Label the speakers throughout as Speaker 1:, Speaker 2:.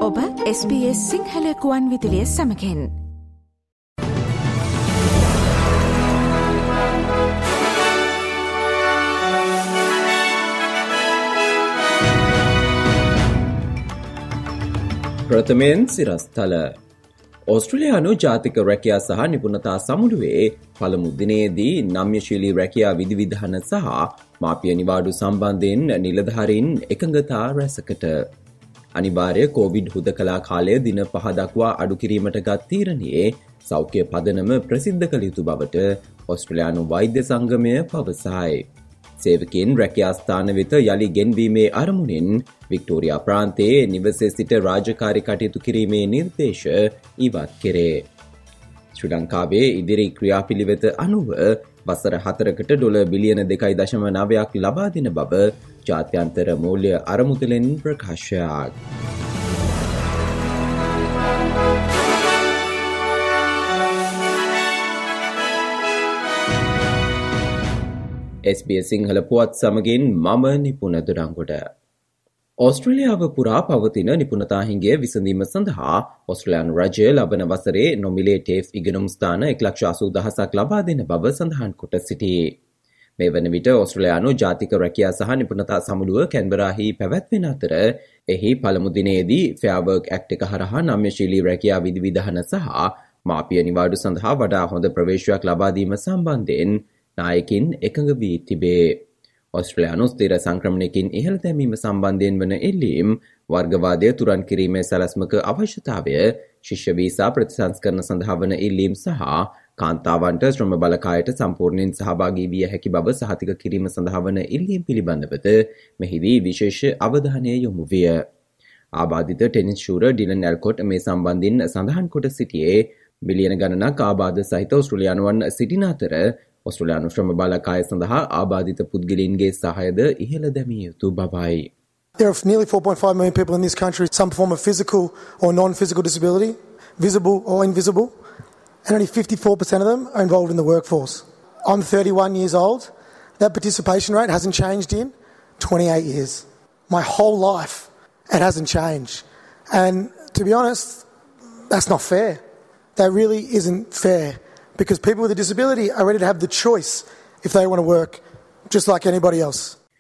Speaker 1: ඔබ SBS සිංහල ගුවන් විදුලිය සමගින්
Speaker 2: ප්‍රථමයෙන් සිරස්තල ඕස්ට්‍රේලියානු ජාතික රැකියා සහ නිපුණතා සමුළුවේ පළමු දිනේදී නම්‍යශීලී රැකියා විධිවිධාන සහ මාපිය නිවාඩු සම්බන්ධයෙන් නිලධාරීන් එකඟතා රැසකට අනිවාර්ය කොවිඩ් හුදකලා කාලය දින 5 දක්වා අඩු කිරීමට ගත් තීරණයේ සෞඛ්‍ය පදනම ප්‍රසිද්ධ කළ යුතු බවට ඕස්ට්‍රේලියානු වෛද්‍ය සංගමය පවසයි. සේවකයන් රැකියා ස්ථාන වෙත යළි ගෙන්වීමේ අරමුණින් වික්ටෝරියා ප්‍රාන්තයේ නිවසේ සිට රාජකාරී කටයුතු කිරීමේ නිර්දේශ ඉවත් කෙරේ. ශ්‍රී ලංකාවේ ඉදිරි ක්‍රියාපිළිවෙත අනුව වසර 4කට ඩොලර් බිලියන 2.9ක් ලබා දෙන බව ජාත්‍යන්තර මූල්‍ය අරමුදලෙන් ප්‍රකාශයක්. SBS සිංහල පුවත් සමගින් මම නිපුණ දුරංගොඩ. ඕස්ට්‍රේලියාව පුරා පවතින නිපුණතා හිඟය විසඳීම සඳහා ඕස්ට්‍රේලියානු රජය ලබන වසරේ නොමිලේ ටේෆ් ඉගෙනුම් ස්ථාන 1,80,000ක් ලබා දෙන බව සඳහන් කොට සිටී. මේ වන විට ඕස්ට්‍රේලියානු ජාතික රැකියා සහ නිපුණතා සමුළුව කැන්බරාහි පැවැත්වෙන අතර එහි පළමු දිනේදී ෆෙයාර් වර්ක් ඇක්ට් එක හරහා නම්‍යශීලී රැකියා විධිවිධාන සහ මාපිය නිවාඩු සඳහා වඩා හොඳ ප්‍රවේශයක් ලබා දීම සම්බන්ධයෙන් නායකින් එකඟ වී තිබේ. ඕස්ට්‍රේලියානු ස්ථිර සංක්‍රමණයකින් ඉහළ දැමීම සම්බන්ධයෙන් වන එල්ලීම්, වර්ගවාදය තුරන් කිරීමේ සැලැස්මක අවශ්‍යතාවය, ශිෂ්‍ය වීසා ප්‍රතිසංස්කරණ සඳහා වන ඉල්ලීම් සහ කාන්තාවන්ට ශ්‍රම බලකායට සම්පූර්ණයෙන් සහභාගී විය හැකි බව සහතික කිරීම සඳහා වන ඉල්ලීම් පිළිබඳවද මෙහිදී විශේෂ අවධානය යොමු විය. ආබාධිත ටෙනිස් ශූර ඩිලන් ඇල්කොට් මේ සම්බන්ධයෙන් සඳහන් කොට සිටියේ බිලියන ගණනක් ආබාධ සහිත ඕස්ට්‍රේලියානුවන් සිටින අතර ඔස්ට්‍රේලියානු ශ්‍රම බලකාය සඳහා ආබාධිත පුද්ගලයන්ගේ සහායද ඉහළ දැමිය යුතු බවයි.
Speaker 3: There are nearly 4.5 million people in this country with some form of physical or non-physical disability, visible or invisible, and only 54% of them are involved in the workforce. I'm 31 years old. That participation rate hasn't changed in 28 years. My whole life, it hasn't changed. And to be honest, that's not fair. That really isn't fair. Because people with a disability are ready to have the choice if they want to work just like anybody else.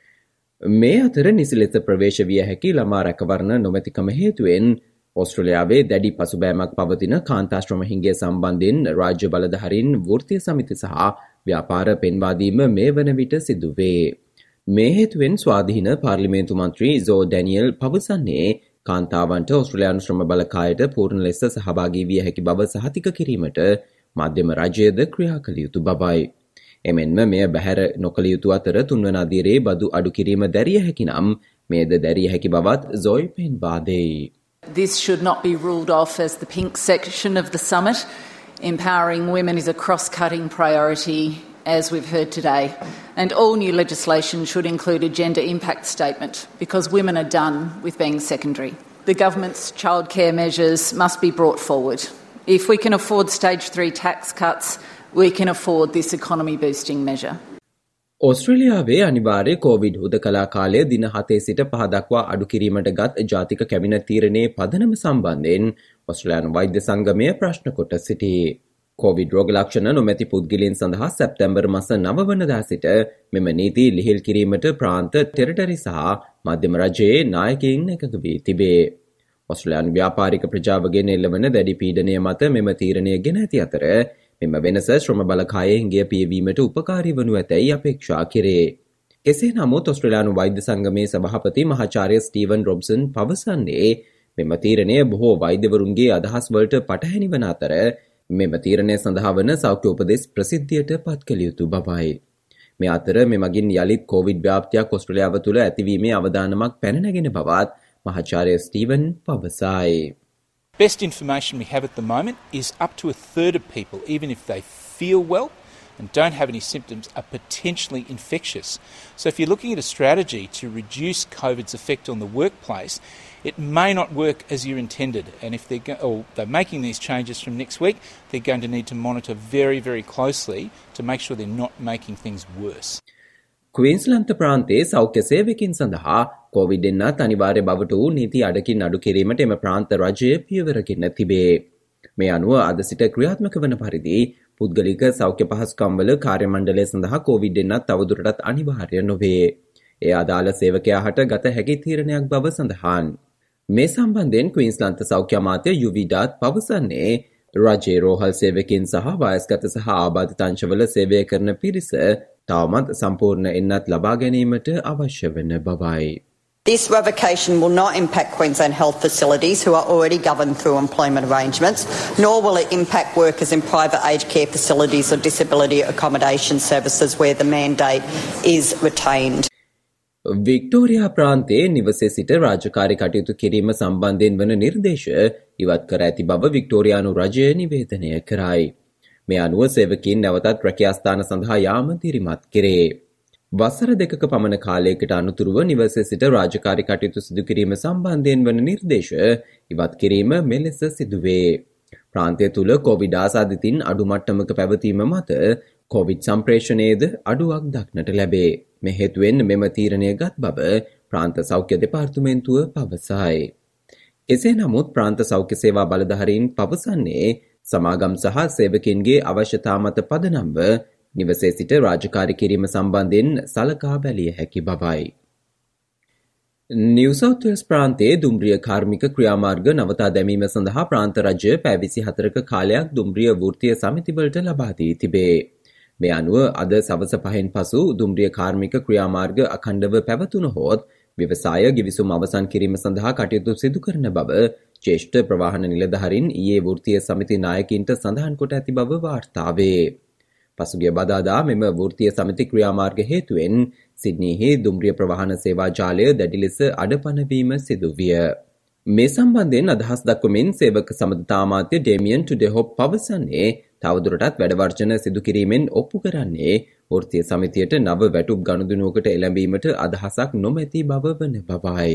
Speaker 2: මේ අතර නිසි ලෙස ප්‍රවේශ විය හැකි ළමා රැකවරණ නොමැතිකම හේතුවෙන් ඕස්ට්‍රේලියාවේ දැඩි පසුබෑමක් පවතින කාන්තා ශ්‍රම හිඟය සම්බන්ධයෙන් රාජ්‍ය බලධාරීන් වෘත්තීය සමිති සහ ව්‍යාපාර පෙන්වා දීම මේ වන විට සිදු වේ. මේ හේතුවෙන් ස්වාධීන පාර්ලිමේන්තු මන්ත්‍රී සෝ ඩැනියල් පවසන්නේ කාන්තාවන්ට ඕස්ට්‍රේලියානු ශ්‍රම බලකායට පූර්ණ ලෙස සහභාගී විය හැකි බව සහතික කිරීමට මධ්‍යම රජයද ක්‍රියා කළ යුතු බවයි. එමෙන්ම මෙය බැහැර නොකළ යුතු අතර තුන්වන අදියරේ බදු අඩු කිරීම දැරිය හැකි නම් මෙයද දැරිය හැකි බවත් සොයි පෙන්වා දෙයි.
Speaker 4: This should not be ruled off as the pink section of the summit. Empowering women is a cross-cutting priority, as we've heard today. And all new legislation should include a gender impact statement because women are done with being secondary. The government's childcare measures must be brought forward. If we can afford stage 3 tax cuts, we can afford this economy boosting measure.
Speaker 2: ඕස්ට්‍රේලියාවේ අනිවාර්ය Covid හුදකලා කාලය දින 7 සිට 5 දක්වා අඩු කිරීමට ගත් ජාතික කැබිනට් තීරණයේ පදනම සම්බන්ධයෙන් ඕස්ට්‍රේලියානු වෛද්‍ය සංගමය ප්‍රශ්න කොට සිටී. කොවිඩ් රෝග ලක්ෂණ නොමැති පුද්ගලයන් සඳහා සැප්තැම්බර් මාස 9 වනදා සිට මෙම නීති ලිහිල් කිරීමට ප්‍රාන්ත ටෙරිටරි සහ මධ්‍යම රජයේ නායකයින් එකඟ වී තිබේ. ඔස්ට්‍රේලියානු ව්‍යාපාරික ප්‍රජාවගෙන් එල්ලවන දැඩි පීඩනය මත මෙම තීරණය ගෙන ඇති අතර මෙම වෙනස ශ්‍රම බලකායේ හිඟය පියවීමට උපකාරී වනු ඇතැයි අපේක්ෂා කෙරේ. එසේ නමුත් ඔස්ට්‍රේලියානු වෛද්‍ය සංගමේ සභාපති මහාචාර්ය ස්ටීවන් රොබ්සන් පවසන්නේ මෙම තීරණය බොහෝ වෛද්‍යවරුන්ගේ අදහස් වලට පටහැනි වන අතර මෙම තීරණය සඳහා වන සෞඛ්‍ය උපදෙස් ප්‍රසිද්ධියට පත් කළ යුතු බවයි. මේ අතර මෙමගින් යළිත් කොවිඩ් ව්‍යාප්තියක් ඔස්ට්‍රේලියාව තුළ ඇතිවීමේ අවදානමක් පැන නැගෙන බවත් මහාචාර්ය ස්ටීවන් පවසයි.
Speaker 5: Best information we have at the moment is up to a third of people, even if they feel well and don't have any symptoms, are potentially infectious. So if you're looking at a strategy to reduce COVID's effect on the workplace, it may not work as you intended. And if they're making these changes from next week, they're going to need to monitor very, very closely to make sure they're not making things worse.
Speaker 2: ක්වීන්ස්ලන්ත ප්‍රාන්තයේ සෞඛ්‍ය සේවකින් සඳහා Covid එන්නත් අනිවාර්ය බවට වූ නීති අඩකින් අඩු කිරීමට එම ප්‍රාන්ත රජය පියවරගෙන තිබේ. මේ අනුව අද සිට ක්‍රියාත්මක වන පරිදි පුද්ගලික සෞඛ්‍ය පහසුකම්වල කාර්ය මණ්ඩලය සඳහා කොවිඩ් එන්නත් තවදුරටත් අනිවාර්ය නොවේ. ඒ අදාළ සේවකයා හට ගත හැකි තීරණයක් බව සඳහන්. මේ සම්බන්ධයෙන් ක්වීන්ස්ලන්ත සෞඛ්‍ය අමාත්‍ය යුවිඩාත් පවසන්නේ රජයේ රෝහල් සේවකින් සහ වයස්ගත සහ ආබාධිත අංශවල සේවය කරන පිරිස තවමත් සම්පූර්ණ එන්නත් ලබා ගැනීමට අවශ්‍ය වන බවයි.
Speaker 6: This revocation will not impact Queensland health facilities who are already governed through employment arrangements, nor will it impact workers in private aged care facilities or disability accommodation services where the mandate is retained.
Speaker 2: Victoria ප්‍රාන්තයේ නිවසේ සිට රාජකාරී කටයුතු කිරීම සම්බන්ධයෙන් වන නිර්දේශ ඉවත් කර ඇති බව වික්ටෝරියානු රජය නිවේදනය කරයි. මේ අනුව සේවකීන් නැවතත් රැකියාස්ථාන සඳහා යාම දිරිමත් කෙරේ. වසර 2ක පමණ කාලයකට අනතුරුව නිවසේ සිට රාජකාරී කටයුතු සිදු කිරීම සම්බන්ධයෙන් වන නිර්දේශ ඉවත් කිරීම මෙලෙස සිදුවේ. ප්‍රාන්තය තුළ කොවිඩ් ආසාදිතින් අඩු මට්ටමක පැවතීම මත කොවිඩ් සම්ප්‍රේෂණයේද අඩුවක් දක්නට ලැබේ. මේ හේතුවෙන් මෙම තීරණය ගත් බව ප්‍රාන්ත සෞඛ්‍ය දෙපාර්තමේන්තුව පවසයි. එසේ නමුත් ප්‍රාන්ත සෞඛ්‍ය සේවා බලධාරීන් පවසන්නේ සමාගම් සහ සේවකින්ගේ අවශ්‍යතා මත පදනම්ව නිවසේ සිට රාජකාරී කිරීම සම්බන්ධයෙන් සලකා බැලිය හැකි බවයි. නිව් සවුත් වෙල්ස් ප්‍රාන්තයේ දුම්රිය කාර්මික ක්‍රියාමාර්ග නවතා දැමීම සඳහා ප්‍රාන්ත රජය පැය 24ක කාලයක් දුම්රිය වෘත්තීය සමිතිවලට ලබා දී තිබේ. මේ අනුව අද සවස 5න් පසු දුම්රිය කාර්මික ක්‍රියාමාර්ග අඛණ්ඩව පැවතුණහොත් ව්‍යවසාය ගිවිසුම් අවසන් කිරීම සඳහා කටයුතු සිදු කරන බව ජ්‍යෙෂ්ඨ ප්‍රවාහන නිලධාරීන් ඊයේ වෘත්තීය සමිති නායකයින්ට සඳහන් කොට ඇති බව වාර්තා වේ. පසුගිය බදාදා මෙම වෘත්තීය සමිති ක්‍රියාමාර්ග හේතුවෙන් සිඩ්නිහි දුම්රිය ප්‍රවාහන සේවා ජාලය දැඩි ලෙස අඩපණ වීම සිදු විය. මේ සම්බන්ධයෙන් අදහස් දක්වමින් සේවක සමගතා අමාත්‍ය ඩේමියන් ටුඩෙහොප් පවසන්නේ තවදුරටත් වැඩවර්ජන සිදු කිරීමෙන් ඔප්පු කරන්නේ වෘත්තීය සමිතියට නව වැටුප් ගනුදෙනුවකට එළඹීමට අදහසක් නොමැති බව වන බවයි.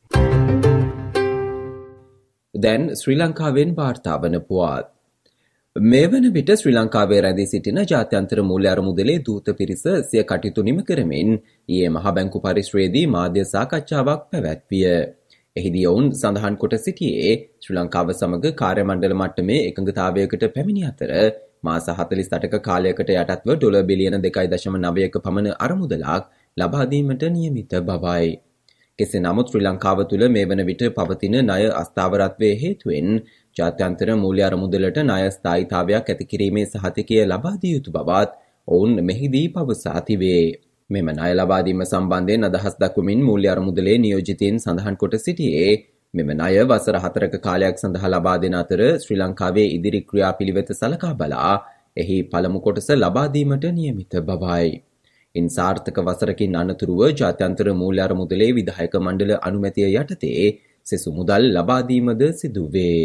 Speaker 2: දැන් ශ්‍රී ලංකාවෙන් වාර්තා වන පුවත්. මේ වන විට ශ්‍රී ලංකාවේ රැඳී සිටින ජාත්‍යන්තර මූල්‍ය අරමුදලේ දූත පිරිස සිය කටයුතු නිම කරමින් ඊයේ මහ බැංකු පරිශ්‍රයේදී මාධ්‍ය සාකච්ඡාවක් පැවැත්විය. එහිදී ඔවුන් සඳහන් කොට සිටියේ ශ්‍රී ලංකාව සමග කාර්ය මණ්ඩල මට්ටමේ එකඟතාවයකට පැමිණි අතර මාස 48ක කාලයකට යටත්ව ඩොලර් බිලියන 2.9ක පමණ අරමුදලක් ලබා දීමට නියමිත බවයි. කෙසේ නමුත් ශ්‍රී ලංකාව තුළ මේ වන විට පවතින ණය අස්ථාවරත්වයේ හේතුවෙන් ජාත්‍යන්තර මූල්‍ය අරමුදලට ණය ස්ථායීතාවයක් ඇති කිරීමේ සහතිකය ලබා දිය යුතු බවත් ඔවුන් මෙහිදී පවසා තිබේ. මෙම ණය ලබා දීම සම්බන්ධයෙන් අදහස් දක්වමින් මූල්‍ය අරමුදලේ නියෝජිතයින් සඳහන් කොට සිටියේ මෙම ණය වසර 4ක කාලයක් සඳහා ලබා දෙන අතර ශ්‍රී ලංකාවේ ඉදිරි ක්‍රියාපිළිවෙත සලකා බලා එහි පළමු කොටස ලබා දීමට නියමිත බවයි. ඉන් සාර්ථක වසරකින් අනතුරුව ජාත්‍යන්තර මූල්‍ය අරමුදලේ විධායක මණ්ඩල අනුමැතිය යටතේ සෙසු මුදල් ලබා දීමද සිදුවේ.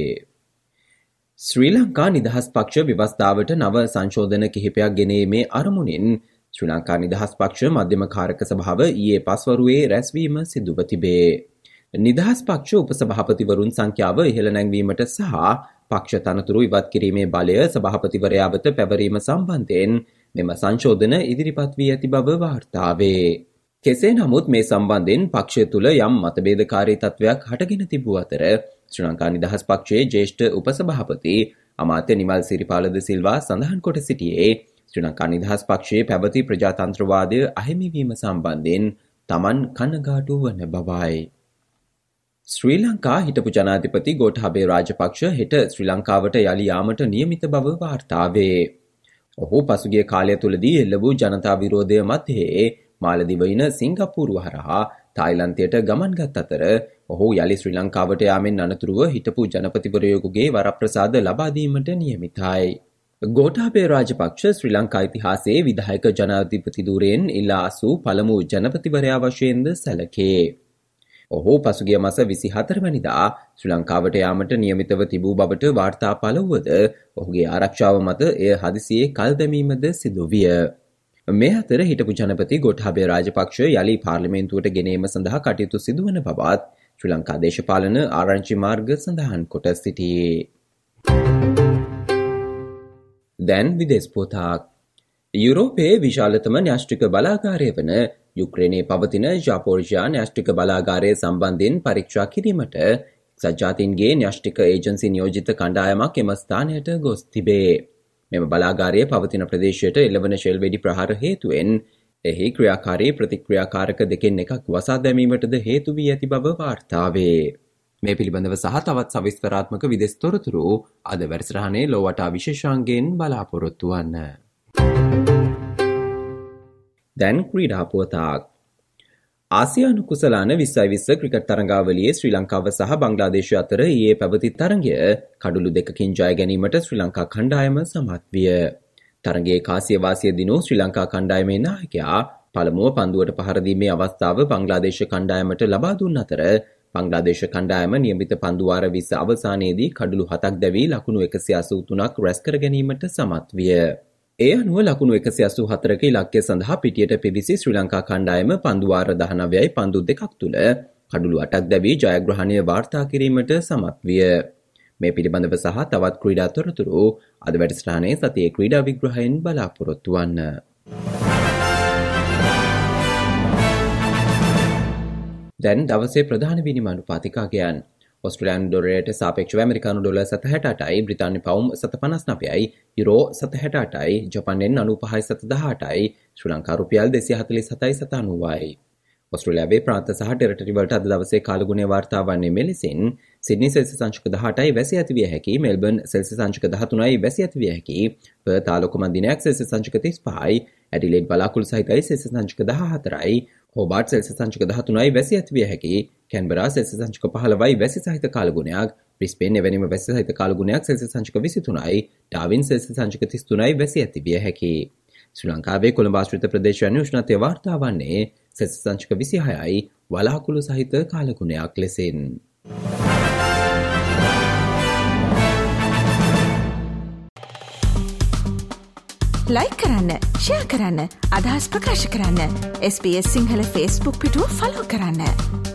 Speaker 2: ශ්‍රී ලංකා නිදහස් පක්ෂ ව්‍යවස්ථාවට නව සංශෝධන කිහිපයක් ගෙනීමේ අරමුණින් ශ්‍රී ලංකා නිදහස් පක්ෂ මධ්‍යම කාරක සභාව ඊයේ පස්වරුවේ රැස්වීම සිදුව තිබේ. නිදහස් පක්ෂ උපසභාපතිවරුන් සංඛ්‍යාව ඉහළ නැංවීමට සහ පක්ෂ තනතුරු ඉවත් කිරීමේ බලය සභාපතිවරයා වෙත පැවරීම සම්බන්ධයෙන් මෙම සංශෝධන ඉදිරිපත් වී ඇති බව වාර්තා වේ. කෙසේ නමුත් මේ සම්බන්ධයෙන් පක්ෂය තුළ යම් මතභේදකාරී තත්වයක් හටගෙන තිබූ අතර ශ්‍රී ලංකා නිදහස් පක්ෂයේ ජ්‍යෙෂ්ඨ උපසභාපති අමාත්‍ය නිමල් සිරිපාලද සිල්වා සඳහන් කොට සිටියේ ශ්‍රී ලංකා නිදහස් පක්ෂයේ පැවති ප්‍රජාතන්ත්‍රවාදය අහිමිවීම සම්බන්ධයෙන් තමන් කනගාටු වන බවයි. ශ්‍රී ලංකා හිටපු ජනාධිපති ගෝඨාභය රාජපක්ෂ හෙට ශ්‍රී ලංකාවට යළි යාමට නියමිත බව වාර්තා වේ. ඔහු පසුගිය කාලය තුළදී එල්ල වූ ජනතා විරෝධය මැදේ මාලදිවයින සිංගප්පූරුව හරහා තායිලන්තයට ගමන් ගත් අතර ඔහු යළි ශ්‍රී ලංකාවට යාමෙන් අනතුරුව හිටපු ජනපතිවරයෙකුගේ වරප්‍රසාද ලබා දීමට නියමිතයි. ගෝඨාභය රාජපක්ෂ ශ්‍රී ලංකා ඉතිහාසයේ විධායක ජනාධිපති ධුරයෙන් ඉල්ලා අසූ පළමු ජනපතිවරයා වශයෙන්ද සැලකේ. ඔහු පසුගිය මාස 24 වැනිදා ශ්‍රී ලංකාවට යාමට නියමිතව තිබූ බවට වාර්තා පළ වුවද ඔහුගේ ආරක්ෂාව මත එය හදිසියේ කල් දැමීමද සිදු විය. මේ අතර හිටපු ජනපති ගෝඨාභය රාජපක්ෂ යළි පාර්ලිමේන්තුවට ගෙනීම සඳහා කටයුතු සිදුවන බවත් ශ්‍රී ලංකා දේශපාලන ආරංචි මාර්ග සඳහන් කොට සිටියේ. දැන් විදේශ පොතක්. යුරෝපයේ විශාලතම න්‍යෂ්ටික බලාගාරය වන යුක්‍රේනයේ පවතින ජාපෝර්ජියා න්‍යෂ්ටික බලාගාරය සම්බන්ධයෙන් පරීක්ෂා කිරීමට එක්සත් ජාතීන්ගේ න්‍යෂ්ටික ඒජන්සි නියෝජිත කණ්ඩායමක් එම ස්ථානයට ගොස් තිබේ. මෙම බලාගාරයේ පවතින ප්‍රදේශයට එළවන ෂෙල් වෙඩි ප්‍රහාර හේතුවෙන් එහි ක්‍රියාකාරී ප්‍රතික්‍රියාකාරක දෙකෙන් එකක් වසා දැමීමටද හේතු වී ඇති බව වාර්තා වේ. මේ පිළිබඳව සහ තවත් සවිස්තරාත්මක විදෙස් තොරතුරු අද වැඩසටහනේ ලෝවටා විශේෂාංගයෙන් බලාපොරොත්තු වන්න. දැන් ක්‍රීඩා පුවතක්. ආසියානු කුසලාන 2020 ක්‍රිකට් තරඟාවලියේ ශ්‍රී ලංකාව සහ බංග්ලාදේශය අතර ඊයේ පැවති තරඟය කඩුළු දෙකකින් ජය ගැනීමට ශ්‍රී ලංකා කණ්ඩායම සමත් විය. තරඟයේ කාසිය වාසිය දිනූ ශ්‍රී ලංකා කණ්ඩායමේ නායකයා පළමුව පන්දුවට පහර දීමේ අවස්ථාව බංග්ලාදේශ කණ්ඩායමට ලබා දුන් අතර බංග්ලාදේශ කණ්ඩායම නියමිත පන්දු වාර 20 අවසානයේදී කඩුළු 7ක් දැවී ලකුණු 183ක් රැස් කර ගැනීමට සමත් විය. ඒ අනුව ලකුණු 184ක ඉලක්කය සඳහා පිටියට පිවිසි ශ්‍රී ලංකා කණ්ඩායම පන්දු වාර 19යි පන්දු දෙකක් තුළ කඩුළු 8ක් දැවී ජයග්‍රහණය වාර්තා කිරීමට සමත් විය. මේ පිළිබඳව සහ තවත් ක්‍රීඩා තොරතුරු අද වැඩසටහනේ සතියේ ක්‍රීඩා විග්‍රහයෙන් බලාපොරොත්තු වන්න. දැන් දවසේ ප්‍රධාන විනිමය අනුපාතිකාගයන්. ඔස්ට්‍රේලියානු ඩොලරයට සාපේක්ෂව ඇමරිකානු ඩොලර් 7.68යි, බ්‍රිතාන්‍ය පවුම් 7.59යි, යුරෝ 7.68යි, ජපාන් යෙන් 95යි 7.18යි, ශ්‍රී ලංකා රුපියල් 247යි 7.90යි. ඔස්ට්‍රේලියාවේ ප්‍රාන්ත සහ ටෙරිටරි වලට අද දවසේ කාලගුණය වාර්තා වන්නේ මෙලෙසින්: සිඩ්නි සෙල්සියස් අංශක 18යි වැසි ඇති විය හැකි, මෙල්බර්න් සෙල්සියස් අංශක 13යි වැසි ඇති විය හැකි, පර්ත් ආලෝකමත් දිනයක් සෙල්සියස් අංශක 35යි, ඇඩිලේඩ් බලාකුළු සහිතයි සෙල්සියස් අංශක 14යි, හෝබාර්ට් සෙල්සියස් අංශක 13යි වැසි ඇති විය හැකි, කැන්බරා සෙල්සියස් අංශක 15යි වැසි සහිත කාලගුණයක්, බ්‍රිස්බේන් එවැනිම වැසි සහිත කාලගුණයක් සෙල්සියස් අංශක 23යි, ඩාවින් සෙල්සියස් අංශක 33යි වැසි ඇති විය හැකි. ශ්‍රී ලංකාවේ කොළඹ ආශ්‍රිත ප්‍රදේශයන් උෂ්ණත්වය වාර්තා වන්නේ සෙල්සියස් අංශක 26යි වලාකුළු සහිත කාලගුණයක් ලෙසින්.
Speaker 1: ලයික් කරන්න, ෂෙයා කරන්න, අදහස් ප්‍රකාශ කරන්න. SBS සිංහල Facebook පිටුව ෆලෝ කරන්න.